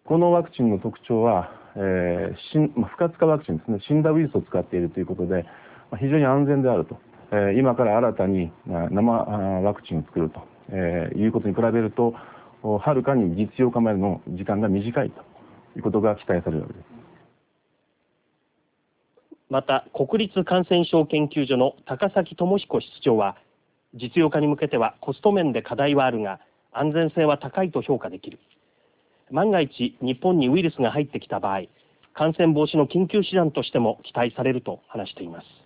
このワクチンの特徴は、不活化ワクチンですね、死んだウイルスを使っているということで、非常に安全であると。今から新たに生ワクチンを作るということに比べると、はるかに実用化までの時間が短いということが期待されるわけです。 また、国立感染症研究所の高崎智彦室長は、実用化に向けてはコスト面で課題はあるが、安全性は高いと評価できる。万が一、日本にウイルスが入ってきた場合、感染防止の緊急手段としても期待されると話しています。